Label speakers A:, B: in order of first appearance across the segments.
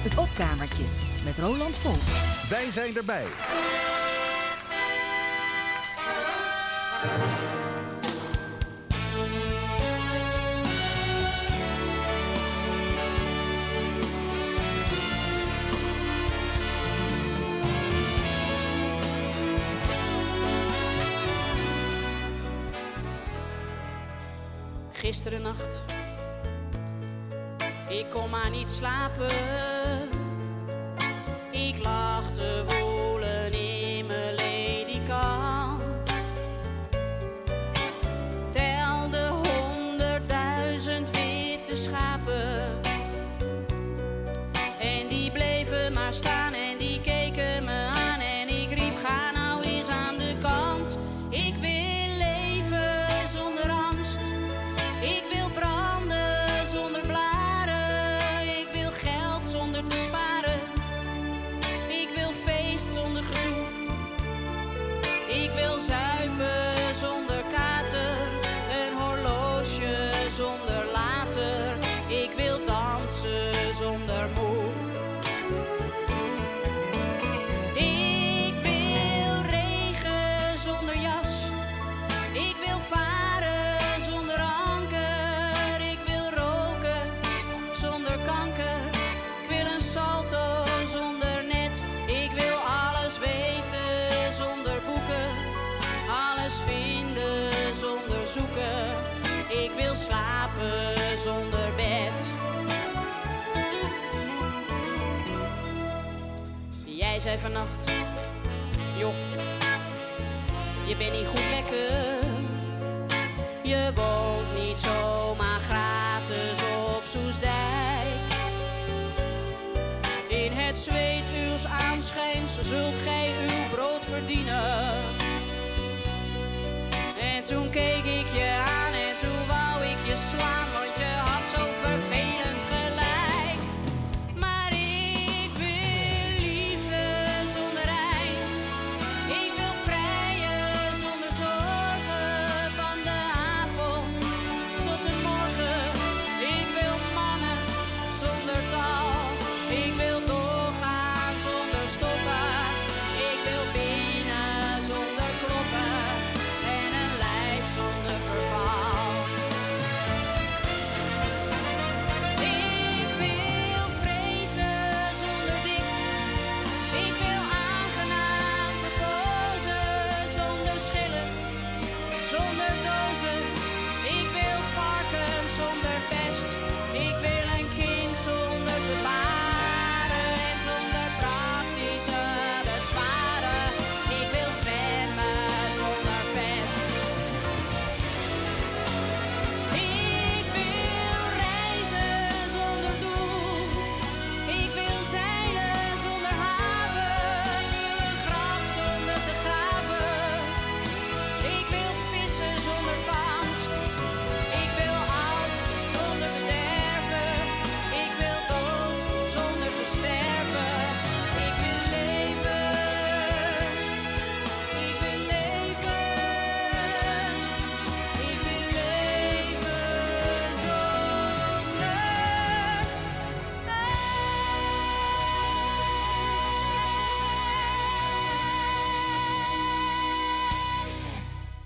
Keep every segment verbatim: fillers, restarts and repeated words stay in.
A: Het opkamertje met Roland Volk.
B: Wij zijn erbij.
C: Gisteren nacht, ik kon maar niet slapen. Ik lag te woelen in mijn ledikant. Telde honderdduizend witte schapen. En die bleven maar staan en die keken me aan. En ik riep, ga nou eens aan de kant. Ik wil leven zonder angst. Ik wil branden zonder blaren. Ik wil geld zonder te sparen. Ik wil feest zonder gedoe. Ik wil zuipen zonder kater. Een horloge zonder later. Ik wil dansen zonder moe. Ik wil regen zonder jas. Ik wil varen zonder anker. Ik wil roken zonder kanker. Ik wil een salto zonder net. Ik wil alles weten zonder boeken. Alles vinden zonder zoeken. Ik wil slapen zonder bed. Jij zei vannacht, joh, je bent niet goed lekker. Je woont niet zomaar gratis op Soestdijk. In het zweet uws aanschijns zult gij uw brood verdienen. En toen keek ik je aan en toen wou ik je slaan, want je had zo vervelend gelijk. Maar ik wil liefde zonder eind. Ik wil vrijen zonder zorgen. Van de avond tot de morgen. Ik wil mannen zonder taal. Ik wil doorgaan zonder stoppen. Ik wil binnen zonder kloppen. En een lijf zonder verval. Ik wil vreten zonder dik. Ik wil aangenaam verkozen. Zonder schillen, zonder dozen. Ik wil varken zonder pest. Ik wil een kind zonder te baren. En zonder praktische bezwaren. Ik wil zwemmen zonder vest. Ik wil reizen zonder doel. Ik wil zeilen zonder haven. Ik wil een graf zonder te graven. Ik wil vissen zonder vangst. Ik wil oud zonder bederven. Ik wil dood zonder te sterven. Ik wil leven. Ik wil leven. Ik wil leven zonder angst.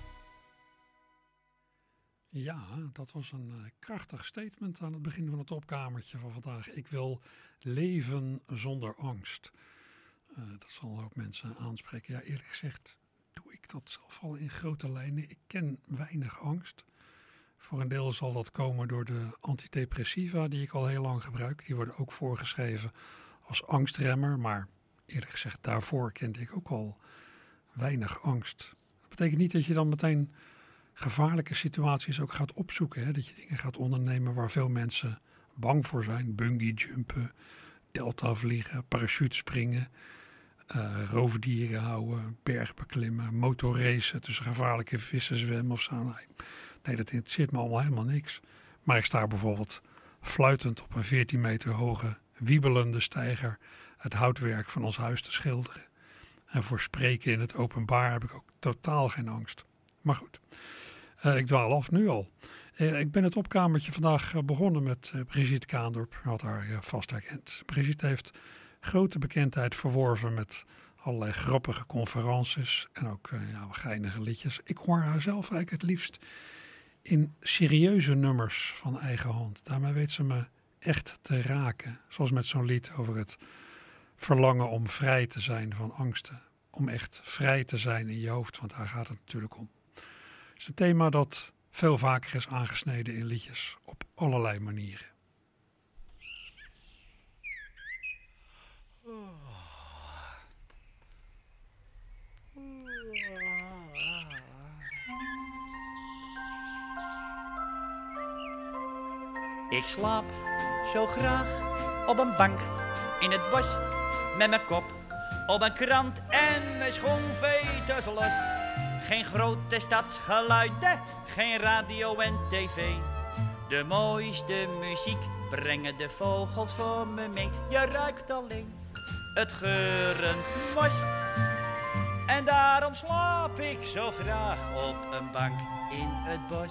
D: Ja, dat was een uh, krachtig statement aan het begin van het opkamertje van vandaag. Ik wil leven zonder angst. Uh, dat zal ook mensen aanspreken. Ja, eerlijk gezegd doe ik dat zelf al in grote lijnen. Ik ken weinig angst. Voor een deel zal dat komen door de antidepressiva die ik al heel lang gebruik. Die worden ook voorgeschreven als angstremmer. Maar eerlijk gezegd, daarvoor kende ik ook al weinig angst. Dat betekent niet dat je dan meteen gevaarlijke situaties ook gaat opzoeken. Hè? Dat je dingen gaat ondernemen waar veel mensen bang voor zijn. Bungee jumpen, delta vliegen, parachutespringen, uh, roofdieren houden, bergbeklimmen, motorracen, tussen gevaarlijke vissen zwemmen of zo. Nee, nee, dat interesseert me allemaal helemaal niks. Maar ik sta bijvoorbeeld fluitend op een veertien meter hoge wiebelende steiger het houtwerk van ons huis te schilderen. En voor spreken in het openbaar heb ik ook totaal geen angst. Maar goed, uh, ik dwaal af nu al. Uh, ik ben het opkamertje vandaag uh, begonnen met uh, Brigitte Kaandorp. U had haar uh, vast herkend. Brigitte heeft grote bekendheid verworven met allerlei grappige conferences en ook uh, ja, geinige liedjes. Ik hoor haar zelf eigenlijk het liefst in serieuze nummers van eigen hand. Daarmee weet ze me echt te raken. Zoals met zo'n lied over het verlangen om vrij te zijn van angsten. Om echt vrij te zijn in je hoofd, want daar gaat het natuurlijk om. Het is een thema dat veel vaker is aangesneden in liedjes op allerlei manieren.
B: Ik slaap zo graag op een bank in het bos met mijn kop op een krant en mijn schoenveters los. Geen grote stadsgeluiden, geen radio en tv. De mooiste muziek brengen de vogels voor me mee. Je ruikt alleen het geurend mos. En daarom slaap ik zo graag op een bank in het bos.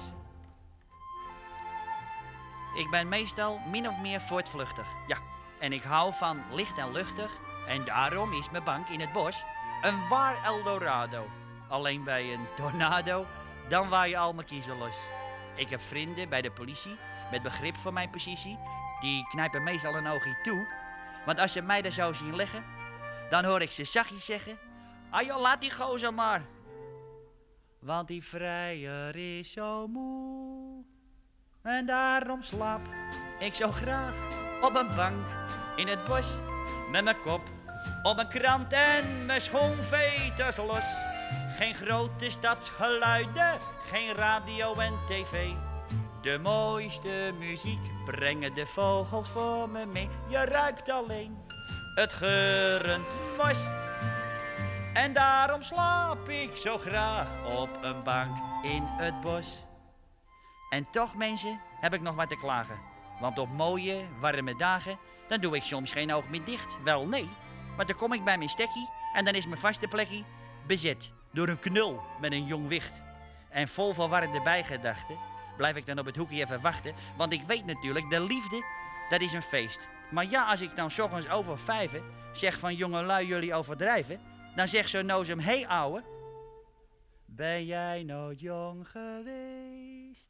B: Ik ben meestal min of meer voortvluchtig, ja. En ik hou van licht en luchtig. En daarom is mijn bank in het bos een waar Eldorado. Alleen bij een tornado, dan waai je al mijn kiezen los. Ik heb vrienden bij de politie, met begrip voor mijn positie. Die knijpen meestal een oogje toe. Want als ze mij daar zo zien liggen, dan hoor ik ze zachtjes zeggen: ah joh, laat die gozer maar. Want die vrijer is zo moe. En daarom slaap ik zo graag op een bank in het bos. Met mijn kop op een krant en mijn schoenveters los. Geen grote stadsgeluiden, geen radio en tv. De mooiste muziek brengen de vogels voor me mee. Je ruikt alleen het geurend mos. En daarom slaap ik zo graag op een bank in het bos. En toch, mensen, heb ik nog wat te klagen. Want op mooie, warme dagen, dan doe ik soms geen oog meer dicht. Wel, nee, maar dan kom ik bij mijn stekkie en dan is mijn vaste plekje bezet door een knul met een jong wicht. En vol verwarde bijgedachten blijf ik dan op het hoekje even wachten. Want ik weet natuurlijk, de liefde, dat is een feest. Maar ja, als ik dan 's ochtends over vijven zeg van jongelui, jullie overdrijven, dan zegt zo'n nozem: hé hey, ouwe, ben jij nooit jong geweest?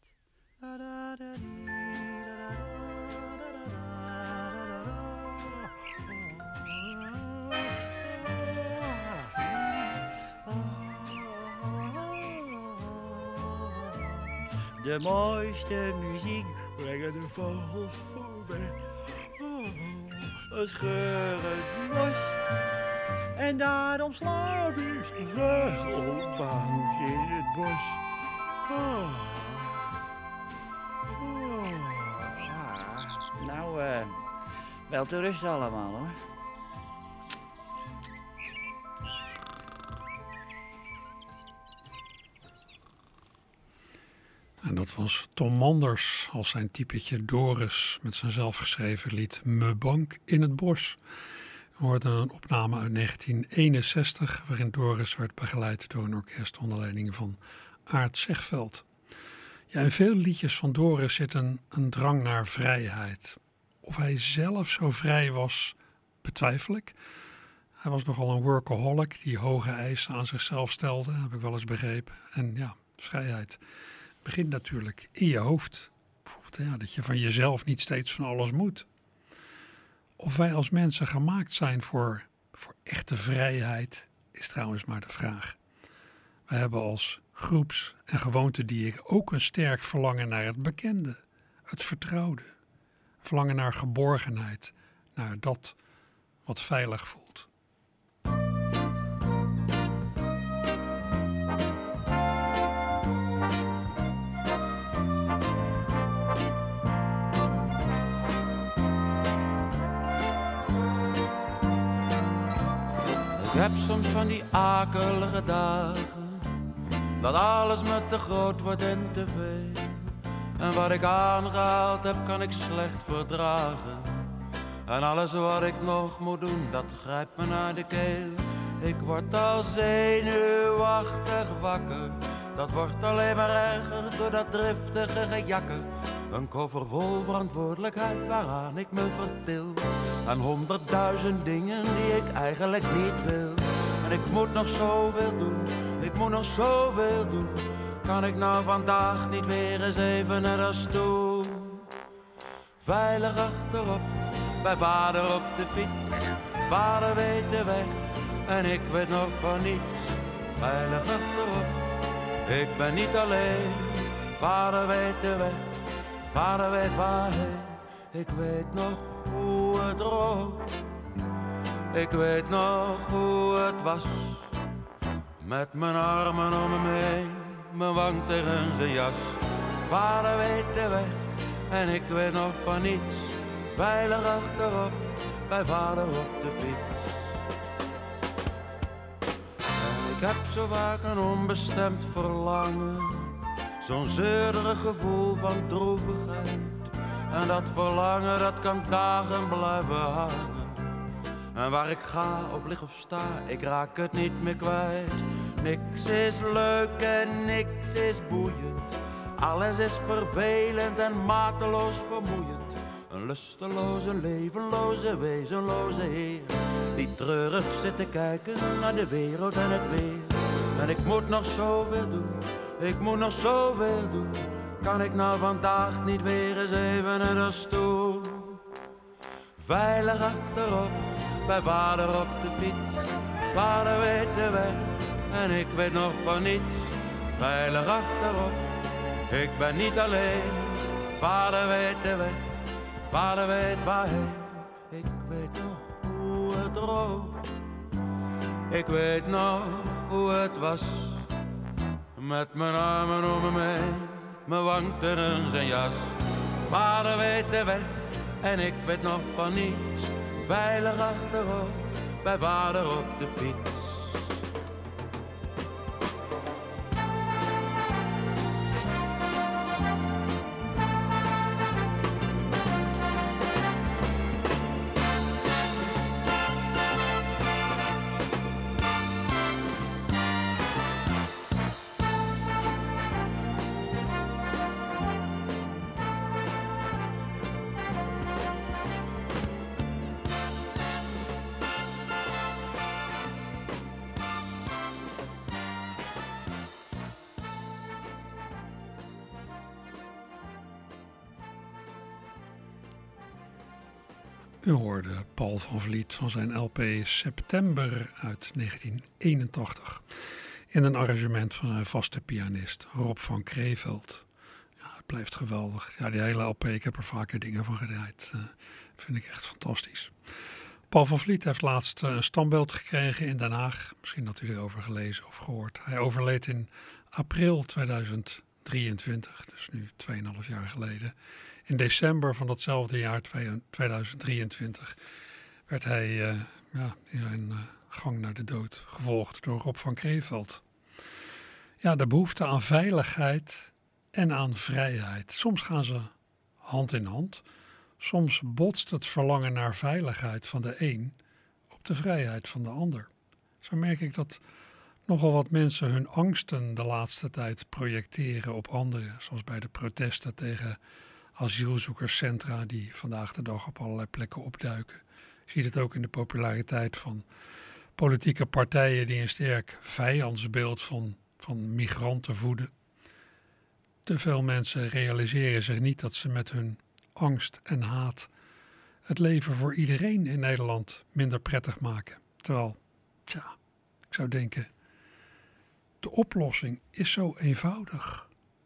B: De mooiste muziek brengen de vogels voorbij. Oh, het geurend mos. En daarom slaap ik graag op een bank in het bos. Oh. Oh. Ah. Nou, uh, wel te rust allemaal, hoor.
D: En dat was Tom Manders als zijn typetje Doris met zijn zelfgeschreven lied Me Bank in het Bos. We hoorden een opname uit negentien eenenzestig waarin Doris werd begeleid door een orkest onder leiding van Aart Zegveld. Ja, in veel liedjes van Doris zit een, een drang naar vrijheid. Of hij zelf zo vrij was, betwijfel ik. Hij was nogal een workaholic die hoge eisen aan zichzelf stelde, heb ik wel eens begrepen. En ja, vrijheid begint natuurlijk in je hoofd. Bijvoorbeeld ja, dat je van jezelf niet steeds van alles moet. Of wij als mensen gemaakt zijn voor, voor echte vrijheid, is trouwens maar de vraag. Wij hebben als groeps- en gewoontedieren ook een sterk verlangen naar het bekende, het vertrouwde. Verlangen naar geborgenheid, naar dat wat veilig voelt.
E: Ik heb soms van die akelige dagen, dat alles me te groot wordt en te veel. En wat ik aangehaald heb, kan ik slecht verdragen. En alles wat ik nog moet doen, dat grijpt me naar de keel. Ik word al zenuwachtig wakker, dat wordt alleen maar erger door dat driftige gejakker. Een koffer vol verantwoordelijkheid waaraan ik me vertil. En honderdduizend dingen die ik eigenlijk niet wil. En ik moet nog zoveel doen, ik moet nog zoveel doen. Kan ik nou vandaag niet weer eens even naar als toen? Veilig achterop, bij vader op de fiets. Vader weet de weg en ik weet nog van niets. Veilig achterop, ik ben niet alleen. Vader weet de weg, vader weet waarheen. Ik weet nog hoe het rook, ik weet nog hoe het was. Met mijn armen om me heen, mijn wang tegen zijn jas. Vader weet de weg en ik weet nog van niets. Veilig achterop, bij vader op de fiets. En ik heb zo vaak een onbestemd verlangen. Zo'n zeurderig gevoel van droevigheid. En dat verlangen dat kan dagen blijven hangen. En waar ik ga of lig of sta, ik raak het niet meer kwijt. Niks is leuk en niks is boeiend. Alles is vervelend en mateloos vermoeiend. Een lusteloze, levenloze, wezenloze heer, die treurig zit te kijken naar de wereld en het weer. En ik moet nog zoveel doen, ik moet nog zoveel doen. Kan ik nou vandaag niet weer eens even naar de stoel? Veilig achterop, bij vader op de fiets. Vader weet de weg en ik weet nog van niets. Veilig achterop, ik ben niet alleen. Vader weet de weg, vader weet waarheen. Ik weet nog hoe het rook, ik weet nog hoe het was. Met mijn armen om me heen, mijn wang tegen zijn jas. Vader weet de weg en ik weet nog van niets. Veilig achterop, bij vader op de fiets.
D: U hoorde Paul van Vliet van zijn L P September uit negentien eenentachtig. In een arrangement van zijn vaste pianist Rob van Kreveld. Ja, het blijft geweldig. Ja, die hele L P, ik heb er vaker dingen van gedraaid. Uh, vind ik echt fantastisch. Paul van Vliet heeft laatst een standbeeld gekregen in Den Haag. Misschien had u erover gelezen of gehoord. Hij overleed in april tweeduizend drieëntwintig, dus nu tweeënhalf jaar geleden. In december van datzelfde jaar, tweeduizend drieëntwintig, werd hij uh, ja, in zijn uh, gang naar de dood gevolgd door Rob van Kreveld. Ja, de behoefte aan veiligheid en aan vrijheid. Soms gaan ze hand in hand. Soms botst het verlangen naar veiligheid van de een op de vrijheid van de ander. Zo merk ik dat nogal wat mensen hun angsten de laatste tijd projecteren op anderen. Zoals bij de protesten tegen asielzoekerscentra die vandaag de dag op allerlei plekken opduiken. Je ziet het ook in de populariteit van politieke partijen die een sterk vijandsbeeld van, van migranten voeden. Te veel mensen realiseren zich niet dat ze met hun angst en haat het leven voor iedereen in Nederland minder prettig maken. Terwijl, tja, ik zou denken, de oplossing is zo eenvoudig.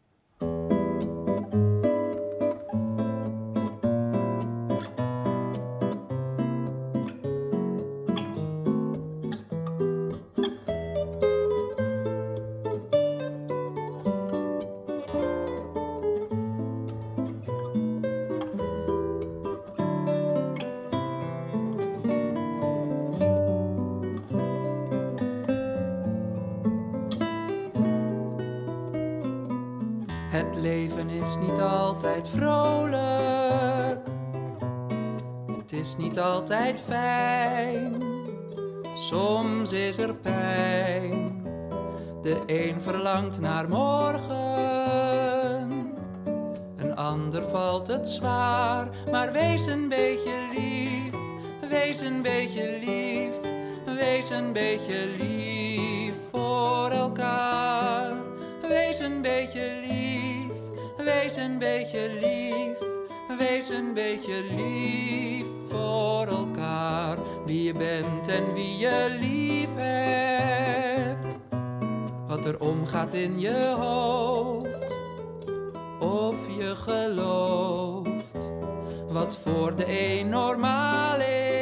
F: Het leven is niet altijd vrolijk, het is niet altijd fijn, soms is er pijn, De een verlangt naar morgen, een ander valt het zwaar. Maar wees een beetje lief, wees een beetje lief, wees een beetje lief voor elkaar. Wees een beetje lief, wees een beetje lief, wees een beetje lief voor elkaar. Wie je bent en wie je lief hebt, wat er omgaat in je hoofd, of je gelooft, wat voor de een normaal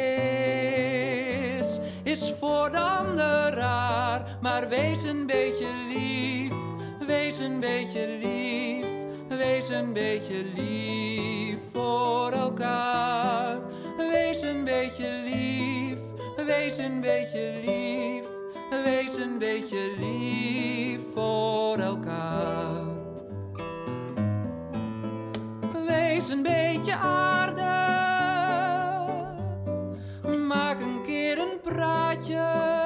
F: is, is voor de ander raar. Maar wees een beetje lief, wees een beetje lief, wees een beetje lief voor elkaar. Wees een beetje lief, wees een beetje lief, wees een beetje lief voor elkaar. Wees een beetje aardig, maak een keer een praatje.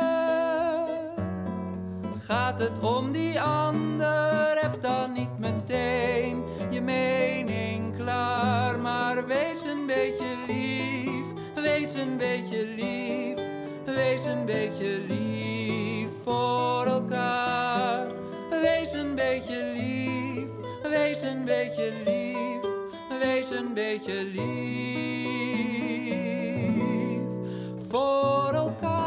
F: Gaat het om die ander, heb dan niet meteen je mening klaar. Maar wees een beetje lief, wees een beetje lief, wees een beetje lief voor elkaar. Wees een beetje lief, wees een beetje lief, wees een beetje lief voor elkaar.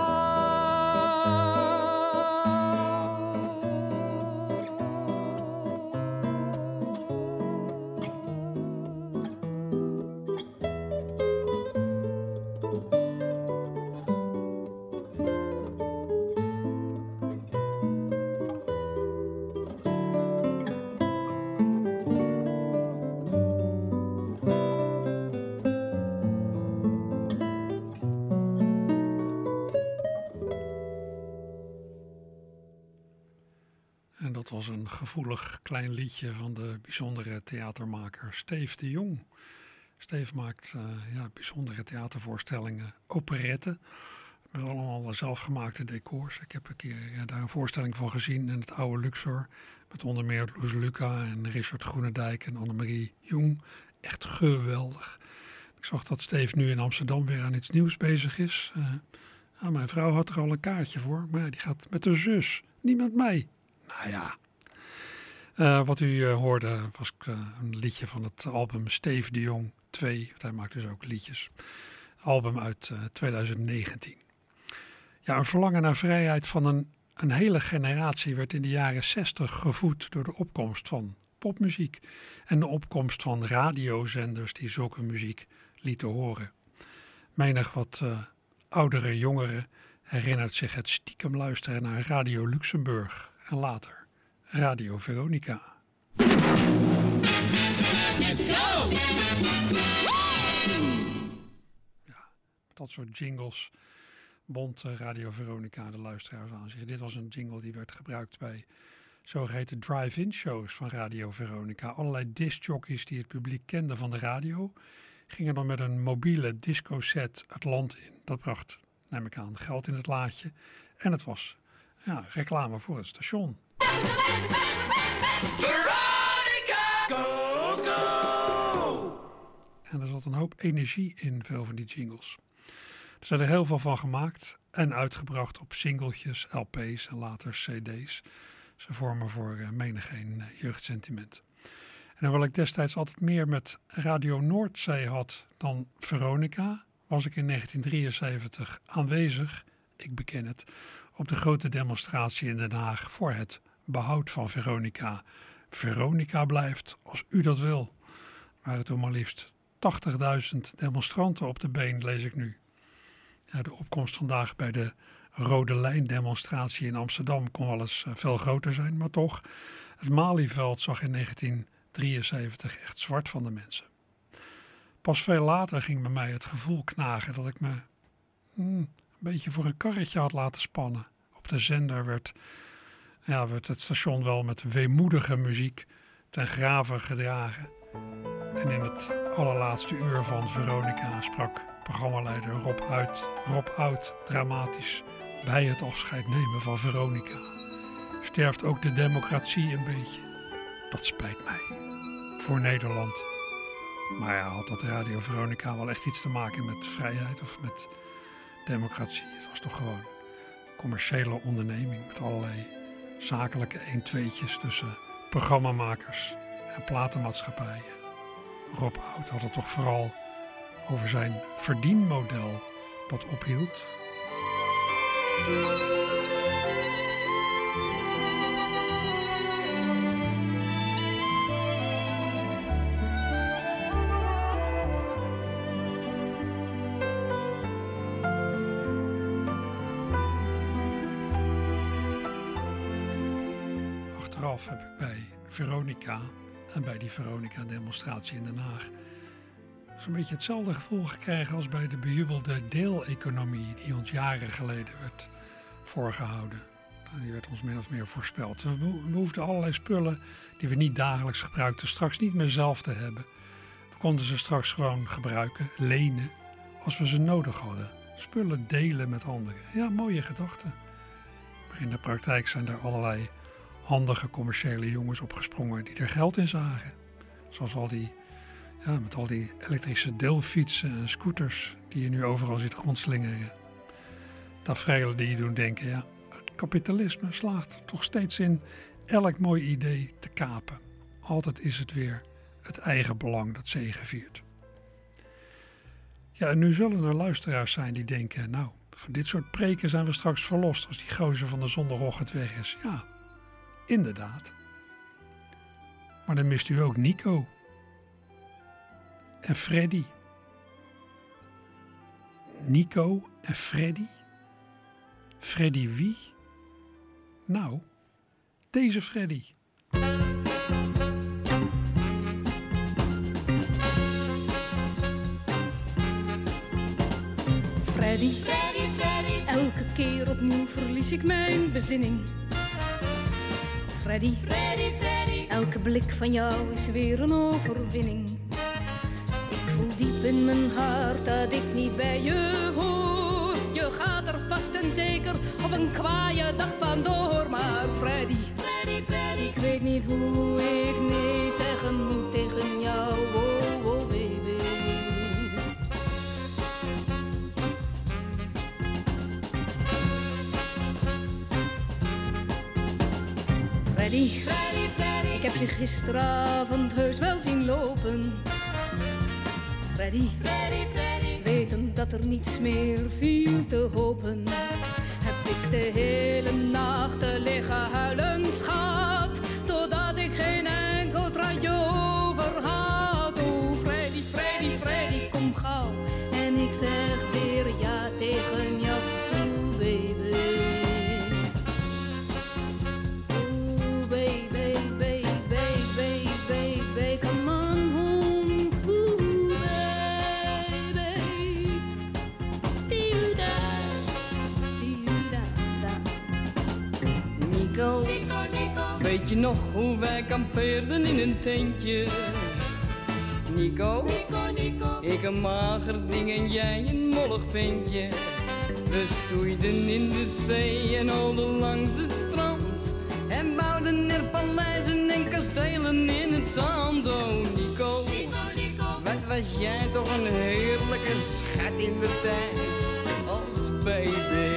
D: Dat was een gevoelig klein liedje van de bijzondere theatermaker Steef de Jong. Steef maakt uh, ja, bijzondere theatervoorstellingen, operetten, met allemaal zelfgemaakte decors. Ik heb een keer ja, daar een voorstelling van gezien in het oude Luxor, met onder meer Loes Luca en Richard Groenendijk en Annemarie Jong. Echt geweldig. Ik zag dat Steef nu in Amsterdam weer aan iets nieuws bezig is. Uh, nou, mijn vrouw had er al een kaartje voor, maar ja, die gaat met haar zus, niet met mij. Nou ja, uh, wat u uh, hoorde was uh, een liedje van het album Steef de Jong twee. Want hij maakt dus ook liedjes. Album uit uh, twintig negentien. Ja, een verlangen naar vrijheid van een, een hele generatie werd in de jaren zestig gevoed door de opkomst van popmuziek. En de opkomst van radiozenders die zulke muziek lieten horen. Menig wat uh, oudere jongeren herinnert zich het stiekem luisteren naar Radio Luxemburg. En later Radio Veronica.
C: Let's go!
D: Ja, met dat soort jingles bond Radio Veronica de luisteraars aan zich. Dit was een jingle die werd gebruikt bij zogeheten drive-in shows van Radio Veronica. Allerlei discjockeys die het publiek kende van de radio gingen dan met een mobiele discoset het land in. Dat bracht, neem ik aan, geld in het laadje. En het was ja, reclame voor het station.
C: Veronica! Go, go!
D: En er zat een hoop energie in veel van die jingles. Er zijn er heel veel van gemaakt en uitgebracht op singeltjes, L P's en later C D's. Ze vormen voor uh, menigeen uh, jeugdsentiment. En hoewel ik destijds altijd meer met Radio Noordzee had dan Veronica, was ik in negentien drieënzeventig aanwezig, ik beken het, op de grote demonstratie in Den Haag voor het behoud van Veronica. Veronica blijft als u dat wil. Er waren toen maar liefst tachtigduizend demonstranten op de been, lees ik nu. Ja, de opkomst vandaag bij de Rode Lijn demonstratie in Amsterdam kon wel eens uh, veel groter zijn, maar toch, het Malieveld zag in negentien drieënzeventig echt zwart van de mensen. Pas veel later ging bij mij het gevoel knagen dat ik me hmm, een beetje voor een karretje had laten spannen. Op de zender werd, ja, werd het station wel met weemoedige muziek ten grave gedragen. En in het allerlaatste uur van Veronica sprak programmaleider Rob Uit, Rob Oud dramatisch bij het afscheid nemen van Veronica. sterft ook de democratie een beetje. Dat spijt mij. Voor Nederland. Maar ja, had dat Radio Veronica wel echt iets te maken met vrijheid of met democratie? Het was toch gewoon een commerciële onderneming met allerlei zakelijke een-tweetjes tussen programmamakers en platenmaatschappijen. Rob Oud had het toch vooral over zijn verdienmodel dat ophield. Achteraf heb ik bij Veronica en bij die Veronica-demonstratie in Den Haag zo'n beetje hetzelfde gevoel gekregen als bij de bejubelde deeleconomie die ons jaren geleden werd voorgehouden. Die werd ons min of meer voorspeld. We behoefden allerlei spullen die we niet dagelijks gebruikten straks niet meer zelf te hebben. We konden ze straks gewoon gebruiken, lenen, als we ze nodig hadden. Spullen delen met anderen. Ja, mooie gedachten. Maar in de praktijk zijn er allerlei handige commerciële jongens opgesprongen die er geld in zagen. Zoals al die, ja, met al die elektrische deelfietsen en scooters die je nu overal ziet rondslingeren. Taferelen die je doen denken, ja, het kapitalisme slaagt toch steeds in elk mooi idee te kapen. Altijd is het weer het eigen belang dat zegeviert. Ja, en nu zullen er luisteraars zijn die denken, nou, van dit soort preken zijn we straks verlost als die gozer van de zondagochtend weg is. Ja, inderdaad. Maar dan mist u ook Nico. En Freddy. Nico en Freddy? Freddy wie? Nou, deze Freddy.
G: Freddy, Freddy, Freddy. Elke keer opnieuw verlies ik mijn bezinning. Freddy, Freddy, Freddy. Elke blik van jou is weer een overwinning. Ik voel diep in mijn hart dat ik niet bij je hoor. Je gaat er vast en zeker op een kwaaie dag vandoor. Maar Freddy, Freddy, Freddy. Ik weet niet hoe ik nee zeggen moet tegen jou. Oh, oh baby. Freddy, Freddy, Freddy. Ik heb je gisteravond heus wel zien lopen. Freddy, Freddy, Freddy. Wetend dat er niets meer viel te hopen, heb ik de hele nacht te liggen huilen, schat, totdat ik geen enkel traantje over had. Oh Freddy, Freddy, Freddy, kom gauw. En ik zeg weer ja tegen jou, oh baby. Oh baby, baby, baby, baby, come on home. Ooh baby. Di-u-da, di-u-da, da.
H: Nico,
C: Nico, Nico.
H: weet je nog hoe wij kampeerden in een tentje? Nico,
C: Nico, Nico.
H: ik een mager ding en jij een mollig ventje. We stoeiden in de zee en holden langs het strand en bouwden er paleizen en kastelen in het zand. Oh Nico,
C: Nico, Nico.
H: wat was jij toch een heerlijke schat in de tijd als baby.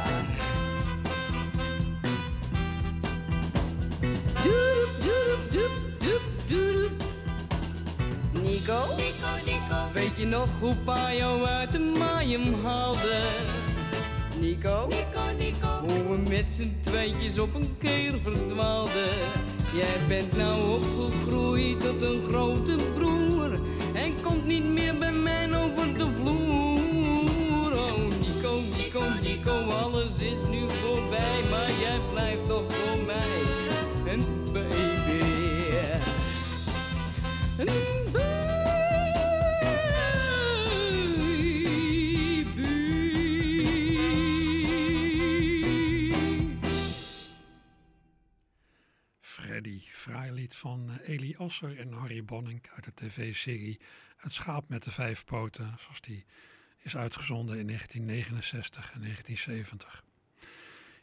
H: Doedoep, doedoep, doep, doep, doedoep. Nico,
C: Nico, Nico.
H: weet je nog hoe pa jou uit de maaium haalde? Nico,
C: Nico, Nico.
H: hoe we met z'n tweetjes op een keer verdwaalden. Jij bent nou opgegroeid tot een grote broer en komt niet meer bij mij over de vloer. Oh Nico, Nico, Nico, alles is nu voorbij, maar jij blijft toch voor mij een baby. Een baby.
D: Freddy, fraai lied van Eli Asser en Harry Bonink uit de tv-serie Het schaap met de vijf poten, zoals die is uitgezonden in negentien negenenzestig en negentien zeventig.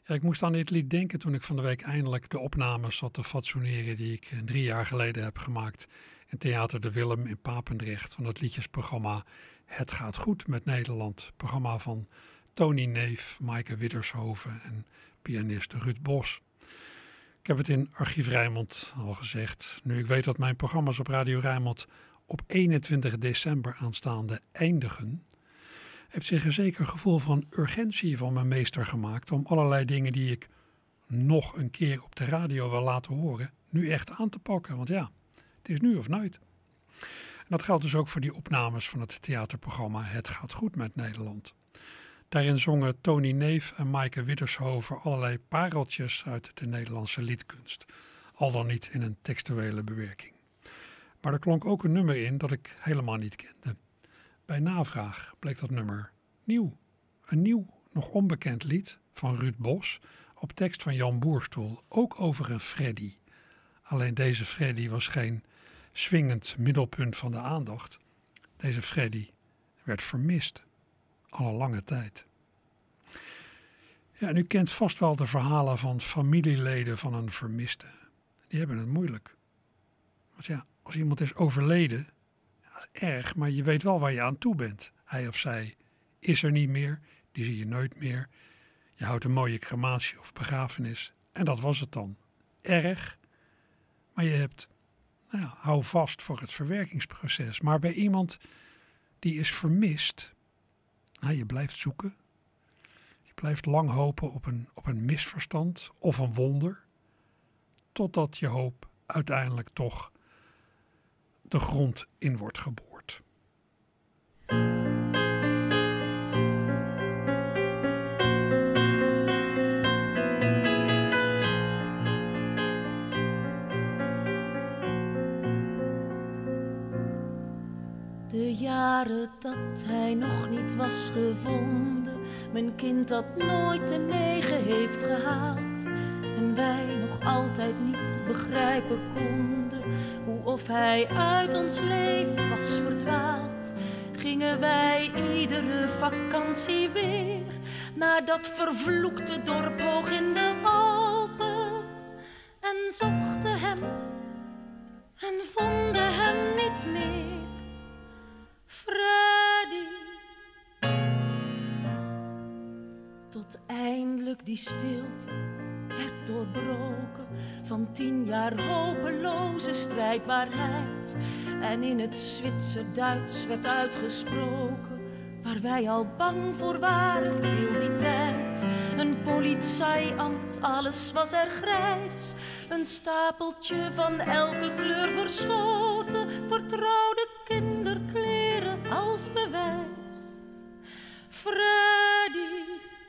D: Ja, ik moest aan dit lied denken toen ik van de week eindelijk de opnames zat te fatsoeneren die ik drie jaar geleden heb gemaakt in Theater de Willem in Papendrecht van het liedjesprogramma Het gaat goed met Nederland. Programma van Tony Neef, Maaike Widdershoven en pianist Ruud Bos. Ik heb het in Archief Rijnmond al gezegd. Nu ik weet dat mijn programma's op Radio Rijnmond op eenentwintig december aanstaande eindigen, heeft zich een zeker gevoel van urgentie van mijn meester gemaakt om allerlei dingen die ik nog een keer op de radio wil laten horen, nu echt aan te pakken. Want ja, het is nu of nooit. En dat geldt dus ook voor die opnames van het theaterprogramma Het gaat goed met Nederland. Daarin zongen Tony Neef en Maaike Widdershoven allerlei pareltjes uit de Nederlandse liedkunst. Al dan niet in een textuele bewerking. Maar er klonk ook een nummer in dat ik helemaal niet kende. Bij navraag bleek dat nummer nieuw. Een nieuw, nog onbekend lied van Ruud Bos op tekst van Jan Boerstoel. Ook over een Freddy. Alleen deze Freddy was geen swingend middelpunt van de aandacht. Deze Freddy werd vermist. Al een lange tijd. Ja, en u kent vast wel de verhalen van familieleden van een vermiste. Die hebben het moeilijk. Want ja, als iemand is overleden, dat is erg, maar je weet wel waar je aan toe bent. Hij of zij is er niet meer, die zie je nooit meer. Je houdt een mooie crematie of begrafenis en dat was het dan. Erg, maar je hebt, nou ja, hou vast voor het verwerkingsproces. Maar bij iemand die is vermist, nou, je blijft zoeken. Je blijft lang hopen op een, op een misverstand of een wonder. Totdat je hoop uiteindelijk toch de grond in wordt geboord.
I: De jaren dat hij nog niet was gevonden, mijn kind dat nooit de negen heeft gehaald, en wij nog altijd niet begrijpen konden hoe of hij uit ons leven was verdwaald, gingen wij iedere vakantie weer naar dat vervloekte dorp hoog in de Alpen en zochten hem en vonden hem niet meer. Freddy. Tot eindelijk die stilte werd doorbroken van tien jaar hopeloze strijdbaarheid. En in het Zwitser Duits werd uitgesproken waar wij al bang voor waren heel die tijd. Een politieambt, alles was er grijs. Een stapeltje van elke kleur verschoten, vertrouwde kinderkleren als bewijs. Freddy.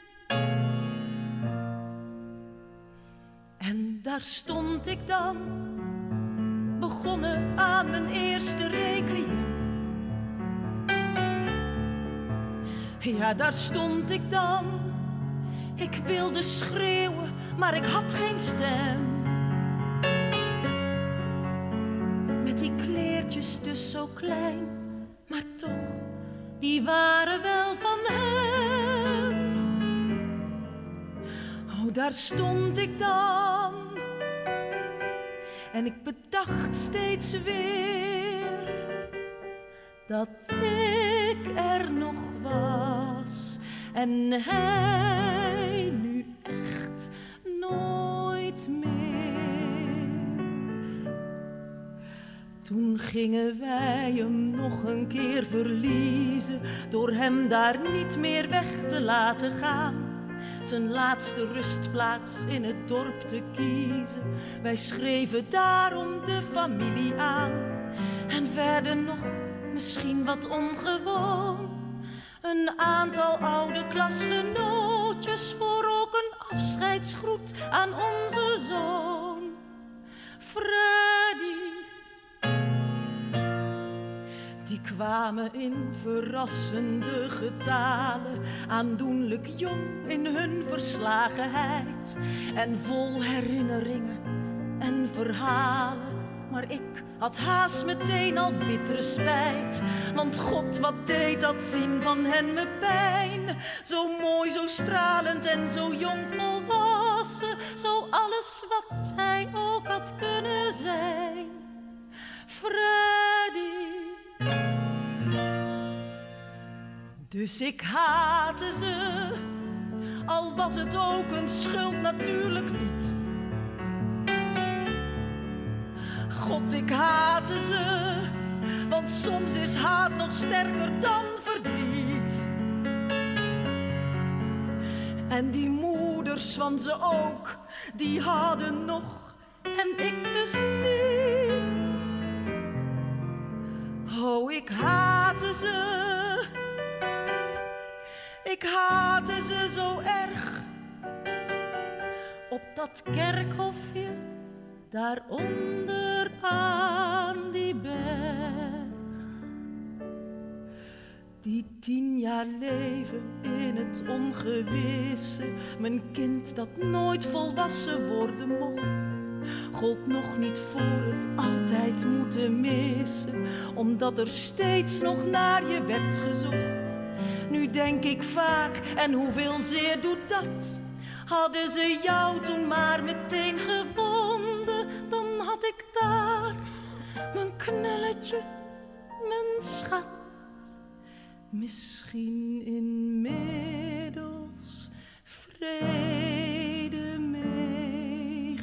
I: En daar stond ik dan, begonnen aan mijn eerste requiem. Ja, daar stond ik dan, ik wilde schreeuwen, maar ik had geen stem. Met die kleertjes dus zo klein, maar toch, die waren wel van hem. Oh, daar stond ik dan, en ik bedacht steeds weer dat ik er nog was en hij nu echt nooit meer. Toen gingen wij hem nog een keer verliezen door hem daar niet meer weg te laten gaan. Zijn laatste rustplaats in het dorp te kiezen. Wij schreven daarom de familie aan. En verder nog, misschien wat ongewoon, een aantal oude klasgenootjes voor ook een afscheidsgroet aan onze zoon. Freddy. Die kwamen in verrassende getalen, aandoenlijk jong in hun verslagenheid en vol herinneringen en verhalen maar ik had haast meteen al bittere spijt. Want God, wat deed dat zien van hen me pijn. Zo mooi, zo stralend en zo jong volwassen. Zo alles wat hij ook had kunnen zijn. Freddy. Dus ik haatte ze, al was het ook een schuld natuurlijk niet. God, ik haatte ze, want soms is haat nog sterker dan verdriet. En die moeders van ze ook, die hadden nog en ik dus niet. Oh, ik haatte ze. Ik haatte ze zo erg. Op dat kerkhofje, daaronder aan die berg. Die tien jaar leven in het ongewisse. Mijn kind dat nooit volwassen worden mocht. Gold nog niet voor het altijd moeten missen. Omdat er steeds nog naar je werd gezocht. Nu denk ik vaak, en hoeveel zeer doet dat? Hadden ze jou toen maar meteen gevonden, dan had ik daar mijn knulletje, mijn schat. Misschien inmiddels vrede mee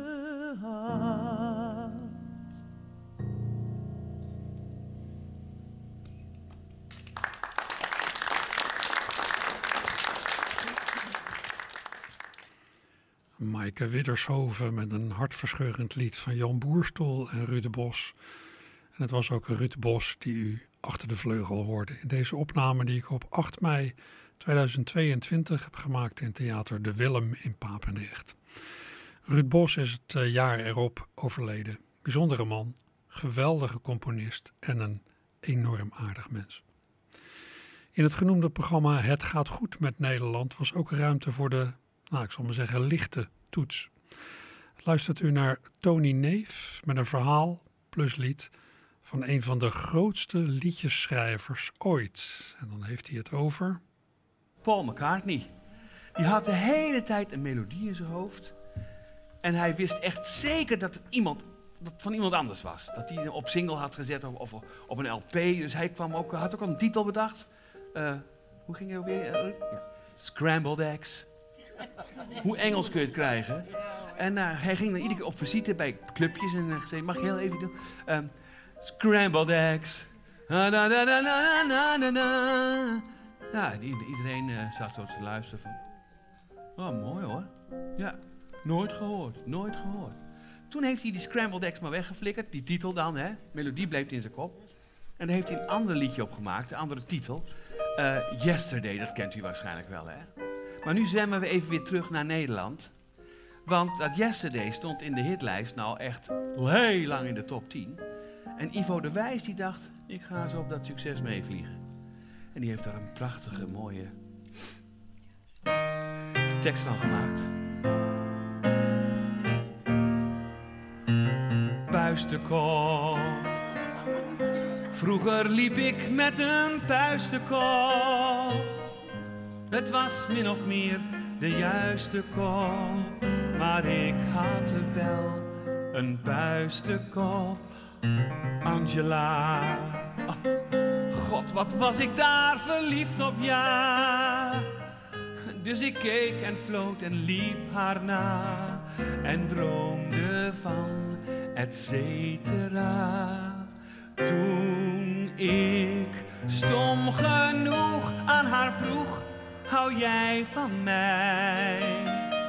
I: gehad.
D: Maaike Widdershoven met een hartverscheurend lied van Jan Boerstoel en Ruud de Bos. En het was ook Ruud de Bos die u achter de vleugel hoorde in deze opname die ik op acht mei tweeduizend tweeëntwintig heb gemaakt in Theater De Willem in Papendrecht. Ruud Bos is het uh, jaar erop overleden. Bijzondere man, geweldige componist en een enorm aardig mens. In het genoemde programma Het gaat goed met Nederland was ook ruimte voor de, nou ik zal maar zeggen, lichte toets. Luistert u naar Tony Neef met een verhaal plus lied van een van de grootste liedjesschrijvers ooit. En dan heeft hij het over
J: Paul McCartney. Die had de hele tijd een melodie in zijn hoofd. En hij wist echt zeker dat het iemand, dat van iemand anders was. Dat hij op single had gezet of, of op een L P. Dus hij kwam ook, had ook al een titel bedacht. Uh, hoe ging hij ook weer? Uh, ja. Scrambled Eggs. Hoe Engels kun je het krijgen? En uh, hij ging dan iedere keer op visite bij clubjes en uh, zei, mag ik heel even doen? Um, Scrambled Eggs. Na, na, na, na, na, na, na, na. Ja, iedereen uh, zat zo te luisteren van... Oh, mooi hoor. Ja, nooit gehoord, nooit gehoord. Toen heeft hij die Scrambled Eggs maar weggeflikkerd. Die titel dan, hè. Melodie bleef in zijn kop. En daar heeft hij een ander liedje op gemaakt, een andere titel. Uh, Yesterday, dat kent u waarschijnlijk wel, hè. Maar nu zwemmen we even weer terug naar Nederland. Want dat Yesterday stond in de hitlijst nou echt heel lang in de top tien. En Ivo de Wijs die dacht, ik ga zo op dat succes meevliegen. En die heeft daar een prachtige, mooie tekst van gemaakt. Puistenkop. Vroeger liep ik met een puistenkop. Het was min of meer de juiste kop. Maar ik had er wel een puistenkop. Angela. Oh, God, wat was ik daar verliefd op, ja. Dus ik keek en floot en liep haar na. En droomde van et cetera. Toen ik stom genoeg aan haar vroeg, hou jij van mij?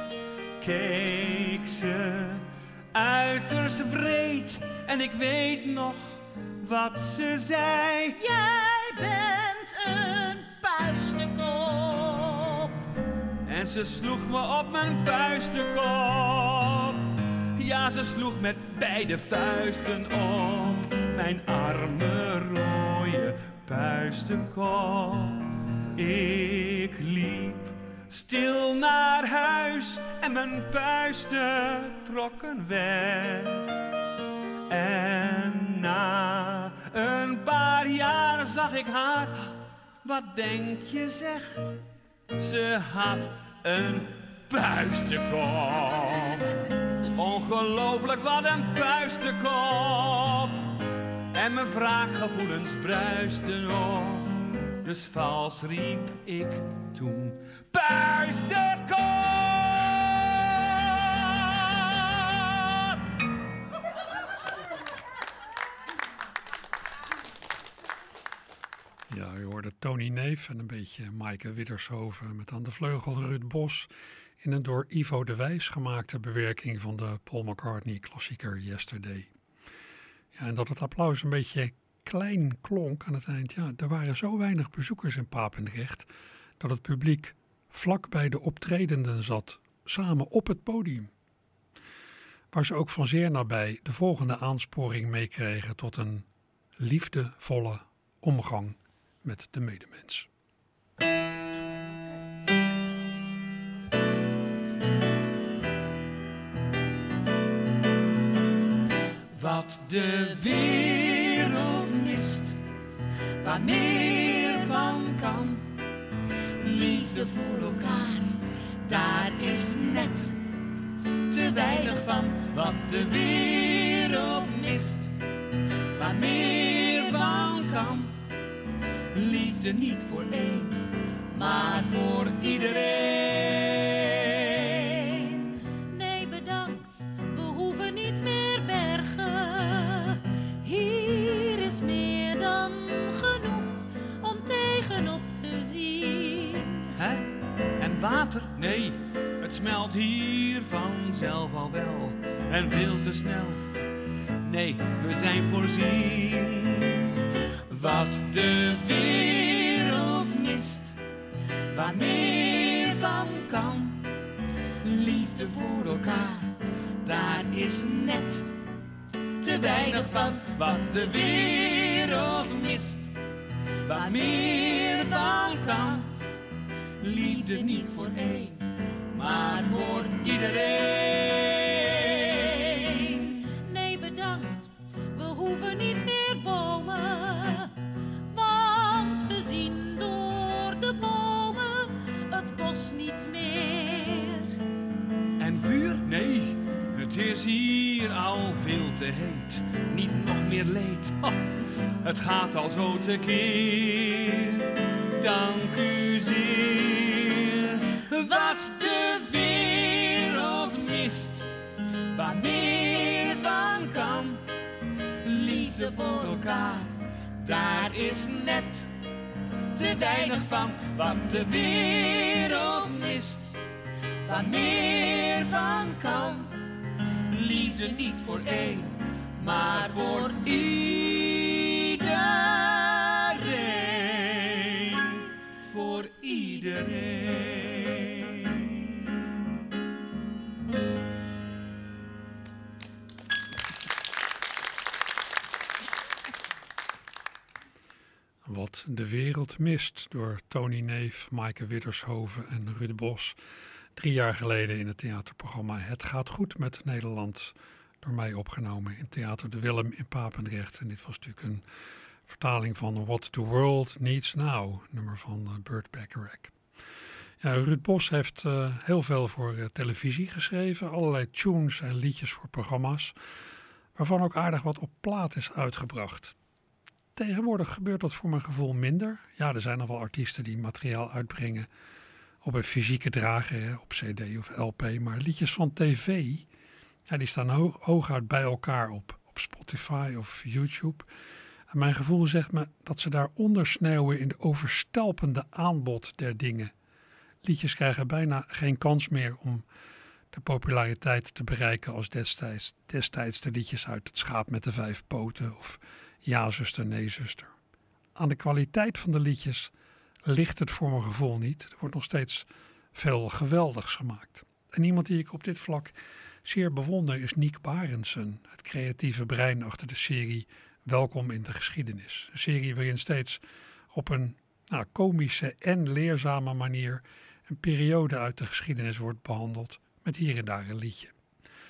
J: Keek ze uiterst wreed en ik weet nog wat ze zei.
I: Jij bent een puistenkop.
J: En ze sloeg me op mijn puistenkop. Ja, ze sloeg met beide vuisten op mijn arme rode puistenkop. Ik liep stil naar huis en mijn puisten trokken weg. En na een paar jaar zag ik haar. Wat denk je zeg? Ze had een puistenkop. Ongelooflijk, wat een puistenkop. En mijn wraakgevoelens bruisten op. Dus vals riep ik toen: puistenkop!
D: Ja, u hoorde Tony Neef en een beetje Maaike Widdershoven met aan de vleugel Ruud Bos in een door Ivo de Wijs gemaakte bewerking van de Paul McCartney-klassieker Yesterday. Ja, en dat het applaus een beetje klein klonk aan het eind. Ja, er waren zo weinig bezoekers in Papendrecht dat het publiek vlak bij de optredenden zat, samen op het podium. Waar ze ook van zeer nabij de volgende aansporing meekregen tot een liefdevolle omgang met de medemens.
K: Wat de wereld mist, waar meer van kan. Liefde voor elkaar, daar is net te weinig van. Wat de wereld mist, waar meer van kan. Liefde niet voor één, maar voor iedereen.
I: Nee, bedankt, we hoeven niet meer bergen. Hier is meer dan genoeg om tegenop te zien.
J: Hè? En water? Nee, het smelt hier vanzelf al wel. En veel te snel. Nee, we zijn voorzien. Wat de wereld mist, waar meer van kan. Liefde voor elkaar, daar is net te weinig van. Wat de wereld mist, waar meer van kan. Liefde niet voor één, maar voor iedereen.
I: Nee, bedankt, we hoeven niet meer bomen. Want we zien door de bomen het bos niet meer.
J: En vuur? Nee, het is hier al veel te heet. Niet nog meer leed. Oh, het gaat al zo tekeer. Dank u zeer. Wat de wereld mist, waar meer van kan. Liefde voor elkaar, daar is net te weinig van. Wat de wereld mist, waar meer van kan. Liefde niet voor één, maar voor iedereen. Voor iedereen.
D: Wat de wereld mist door Tony Neef, Maaike Widdershoven en Ruud Bos. Drie jaar geleden in het theaterprogramma Het gaat goed met Nederland. Door mij opgenomen in Theater de Willem in Papendrecht. En dit was natuurlijk een vertaling van What the World Needs Now. Nummer van uh, Burt Bacharach. Ja, Ruud Bos heeft uh, heel veel voor uh, televisie geschreven. Allerlei tunes en liedjes voor programma's. Waarvan ook aardig wat op plaat is uitgebracht. Tegenwoordig gebeurt dat voor mijn gevoel minder. Ja, er zijn nog wel artiesten die materiaal uitbrengen op een fysieke drager, hè, op cd of L P. Maar liedjes van tv, ja, die staan ho- hooguit bij elkaar op, op Spotify of YouTube. En mijn gevoel zegt me dat ze daar ondersneeuwen in de overstelpende aanbod der dingen. Liedjes krijgen bijna geen kans meer om de populariteit te bereiken als destijds, destijds de liedjes uit Het Schaap met de Vijf Poten of Ja zuster, nee zuster. Aan de kwaliteit van de liedjes ligt het voor mijn gevoel niet. Er wordt nog steeds veel geweldigs gemaakt. En iemand die ik op dit vlak zeer bewonder is Niek Barendsen. Het creatieve brein achter de serie Welkom in de Geschiedenis. Een serie waarin steeds op een nou, komische en leerzame manier een periode uit de geschiedenis wordt behandeld met hier en daar een liedje. Er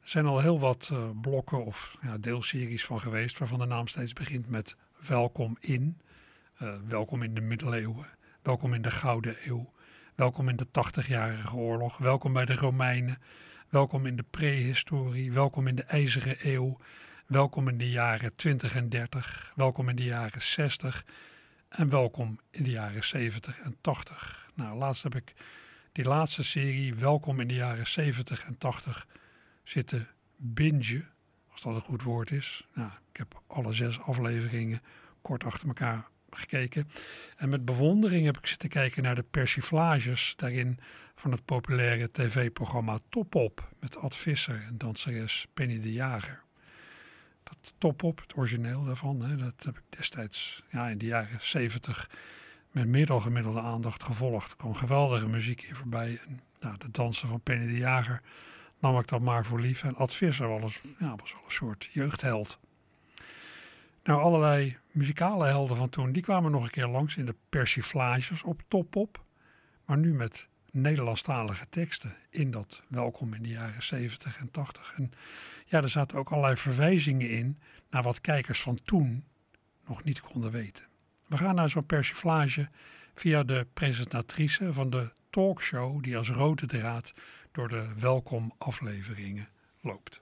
D: Er zijn al heel wat uh, blokken of ja, deelseries van geweest waarvan de naam steeds begint met welkom in. Uh, welkom in de middeleeuwen, welkom in de Gouden Eeuw, welkom in de tachtigjarige oorlog, welkom bij de Romeinen, welkom in de prehistorie, welkom in de IJzeren Eeuw, welkom in de jaren twintig en dertig, welkom in de jaren zestig en welkom in de jaren zeventig en tachtig. Nou, laatst heb ik die laatste serie, welkom in de jaren zeventig en tachtig, zitten bingen, als dat een goed woord is. Nou, ik heb alle zes afleveringen kort achter elkaar gekeken. En met bewondering heb ik zitten kijken naar de persiflages daarin van het populaire tv-programma Top Op met Ad Visser en danseres Penny de Jager. Dat Top Op, het origineel daarvan, hè, dat heb ik destijds ja, in de jaren zeventig met meer dan gemiddelde aandacht gevolgd. Er kwam geweldige muziek in voorbij. En nou, de dansen van Penny de Jager nam ik dat maar voor lief. En Ad Visser was, ja, was wel een soort jeugdheld. Nou, allerlei muzikale helden van toen, die kwamen nog een keer langs in de persiflages op Top Op. Maar nu met Nederlandstalige teksten in dat welkom in de jaren zeventig en tachtig. En ja, er zaten ook allerlei verwijzingen in naar wat kijkers van toen nog niet konden weten. We gaan naar zo'n persiflage via de presentatrice van de talkshow die als rode draad door de welkom afleveringen loopt.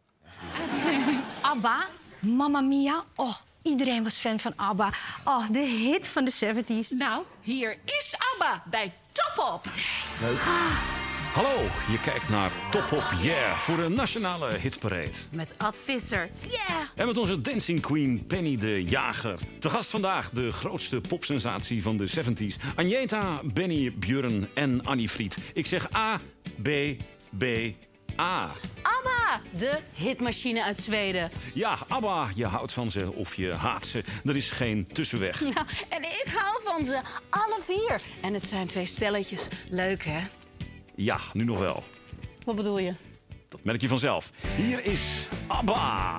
L: ABBA, Mamma Mia. Oh, iedereen was fan van ABBA. Oh, de hit van de zeventig.
M: Nou, hier is ABBA bij Top Op.
N: Leuk. Ah. Hallo, je kijkt naar Top Op Yeah voor de nationale hitparade.
L: Met Ad Visser, yeah!
N: En met onze dancing queen Penny de Jager. Te gast vandaag de grootste popsensatie van de zeventig. Agneta, Benny, Björn en Annie Fried. Ik zeg A, B, B, A.
L: ABBA, de hitmachine uit Zweden.
N: Ja, ABBA, je houdt van ze of je haat ze. Er is geen tussenweg.
L: Nou, en ik hou van ze, alle vier. En het zijn twee stelletjes. Leuk, hè?
N: Ja, nu nog wel.
L: Wat bedoel je?
N: Dat merk je vanzelf. Hier is ABBA.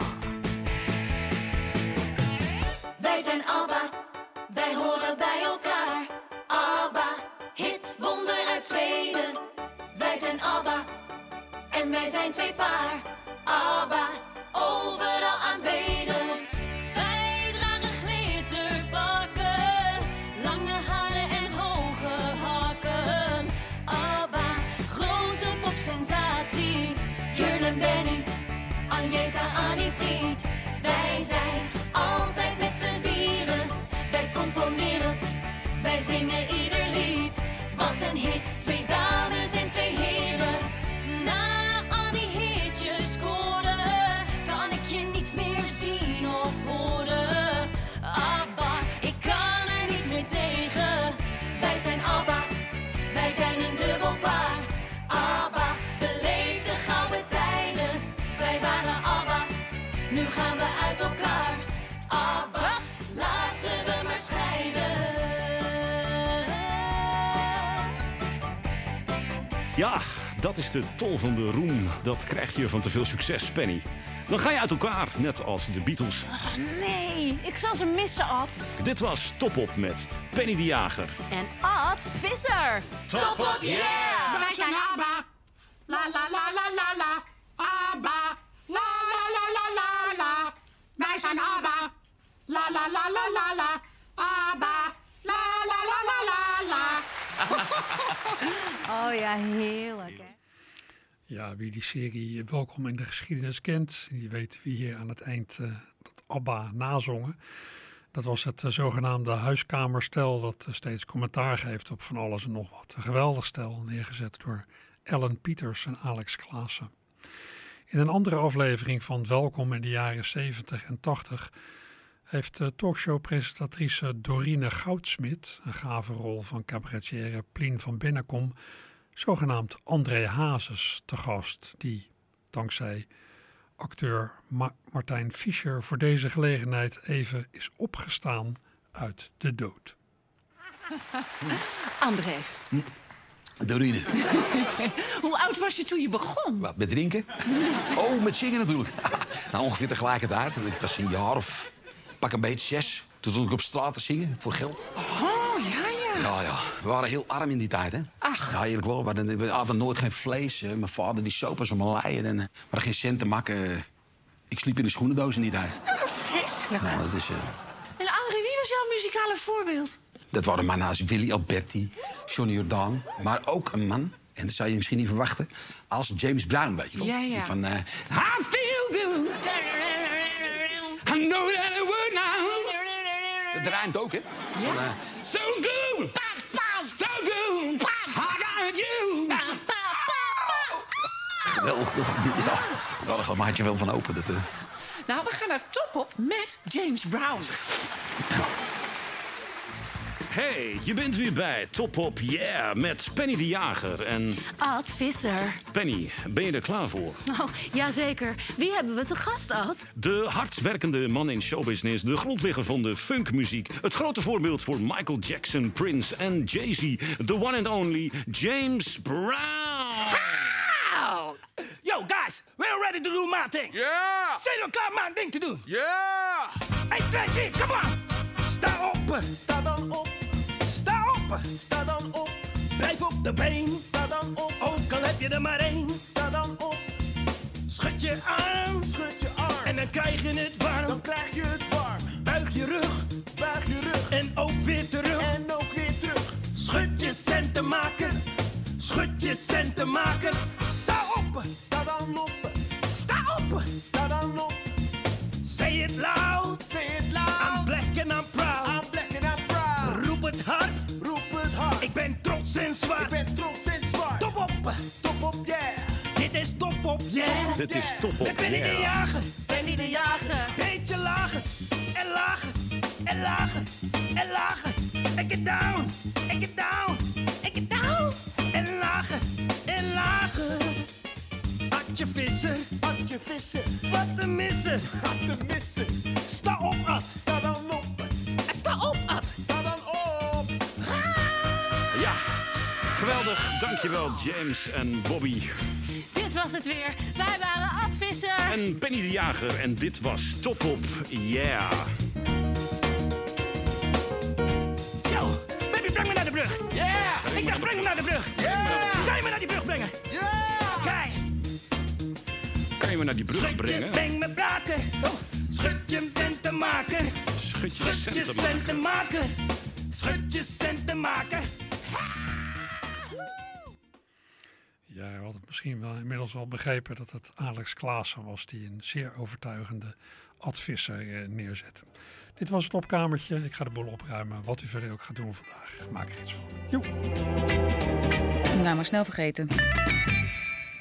O: Wij zijn ABBA, wij horen bij elkaar. ABBA, hit, wonder uit Zweden. Wij zijn ABBA en wij zijn twee paar. ABBA, overal aanbeden. Wij dragen glitterpakken, lange haren en hoge hakken. ABBA, grote popsensatie. Björn en Benny, Agneta, Annie Fried. Wij zijn altijd met z'n vieren. Wij componeren, wij zingen ieder lied. Wat een hit, twee dames en twee heren. Na al die hitjes scoren, kan ik je niet meer zien of horen. ABBA, ik kan er niet meer tegen. Wij zijn ABBA, wij zijn een dubbel paar. ABBA, beleef de gouden tijden. Wij waren ABBA, nu gaan we uit elkaar. ABBA, laten we maar scheiden.
N: Ja, dat is de tol van de roem. Dat krijg je van te veel succes, Penny. Dan ga je uit elkaar, net als de Beatles.
L: Oh, nee, ik zal ze missen, Ad.
N: Dit was Top Op met Penny de Jager.
L: En Ad Visser.
O: Top Op, yeah!
M: Wij zijn ABBA. La la la la la la. ABBA. La la la la la la. Wij zijn ABBA. La la la la la la. ABBA. La la la la la la.
L: Oh ja, heerlijk, hè?
D: Ja, wie die serie Welkom in de Geschiedenis kent, die weet wie hier aan het eind uh, dat ABBA nazongen. Dat was het uh, zogenaamde huiskamerstel dat uh, steeds commentaar geeft op van alles en nog wat. Een geweldig stel, neergezet door Ellen Pieters en Alex Klaassen. In een andere aflevering van Welkom in de jaren zeventig en tachtig heeft uh, talkshow-presentatrice Dorine Goudsmit, een gave rol van cabaretière Plien van Bennekom, zogenaamd André Hazes te gast, die dankzij acteur Ma- Martijn Fischer voor deze gelegenheid even is opgestaan uit de dood.
M: André.
P: Dorine.
M: Hoe oud was je toen je begon?
P: Wat, met drinken? Oh, met zingen natuurlijk. Nou, ongeveer tegelijkertijd. Ik was een jaar of pak een beetje zes. Toen stond ik op straat te zingen voor geld.
M: Oh, ja, ja.
P: Ja, ja. We waren heel arm in die tijd, hè.
M: Ah,
P: Ach. Ja, eerlijk wel. We hadden, we hadden nooit geen vlees. Uh, mijn vader die soep als een Malaien. En uh, we hadden geen cent te maken. Uh, ik sliep in de schoenendozen niet uit.
M: Dat is vreselijk.
P: Nou, dat is... Uh...
M: En André, wie was jouw muzikale voorbeeld?
P: Dat waren mannen als Willy Alberti, Johnny Jordaan. Maar ook een man, en dat zou je misschien niet verwachten, als James Brown, weet je wel.
M: Ja, ja.
P: Die van... Uh, I feel good. I know that it would now. Dat rijmt ook, hè?
M: Ja.
P: Van, uh, so good. So good. I got you. Geweldig, toch? Ja, daar gaat mijn hartje wel van open. Dat, uh...
M: Nou, we gaan naar Top Op met James Brown.
N: Hey, je bent weer bij Top Op, yeah, met Penny de Jager en...
Q: Ad Visser.
N: Penny, ben je er klaar voor?
Q: Oh, jazeker. Wie hebben we te gast, Ad?
N: De hardwerkende man in showbusiness, de grondlegger van de funkmuziek. Het grote voorbeeld voor Michael Jackson, Prince en Jay-Z. The one and only James Brown.
R: How? Yo, guys, we're ready to do my thing.
S: Yeah!
R: Zijn we klaar mijn ding te doen?
S: Yeah!
R: één, twee, drie, come on! Sta op, sta dan op. Sta op, sta dan op. Blijf op de been, sta dan op. Ook al heb je er maar één, sta dan op. Schud je arm, schud je arm. En dan krijg je het warm, dan krijg je het warm. Buig je rug, buig je rug. En ook weer terug, en ook weer terug. Schud je centen maken, schud je centen maken. Sta op, sta dan op. Sta op, sta dan op. Say it loud, say it loud. I'm black and I'm proud. I'm black and I'm proud. Roep het hard, roep het hard. Ik ben trots en zwart. Ik ben trots en zwart. Top op, top op, yeah. Dit is Top Op, yeah.
N: Dit is Top Op,
R: Met Penny
N: yeah.
R: de Jager.
Q: Penny de Jager.
R: Deetje lager en lager en lager en lager. En get down, en get down, en get down. En lager en lager. Adje Visser, Adje Visser. Wat te missen, wat te missen. Sta op, Ad, sta dan op. En sta op, Ad, sta dan op.
N: Ja, geweldig. Dankjewel James en Bobby.
Q: Dit was het weer. Wij waren Ad Visser.
N: En Penny de Jager. En dit was Top Op, yeah.
R: Yo, baby, breng me naar de brug. Yeah. Ik zeg, breng me naar de brug. Yeah. Kan je me naar die brug brengen? Yeah. Kijk.
N: Kan je me naar die brug
R: Schud
N: brengen?
R: je beng me braken. Oh. Schud je centen maken.
N: Schud je
R: Schud je
N: centen
R: centen maken. Schud je centen maken.
D: Ja, we hadden misschien wel inmiddels wel begrepen dat het Alex Klaassen was die een zeer overtuigende Ad Visser eh, neerzette. Dit was het opkamertje. Ik ga de boel opruimen. Wat u verder ook gaat doen vandaag. Maak er iets van. Joe.
T: Nou, maar snel vergeten.